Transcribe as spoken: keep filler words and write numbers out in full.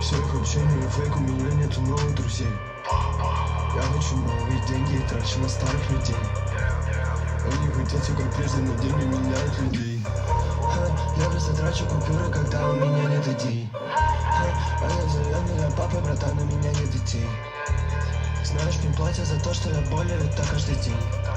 Все их общение фейк, у меня нету новых друзей. Я хочу новые деньги и трачу на старых людей. Они хотят все как прежде, но деньги меняют людей. Я просто трачу купюры, когда у меня нет идей. А я зовет меня папа, братан, у меня нет детей. Знаешь, мне платят за то, что я болею так каждый день.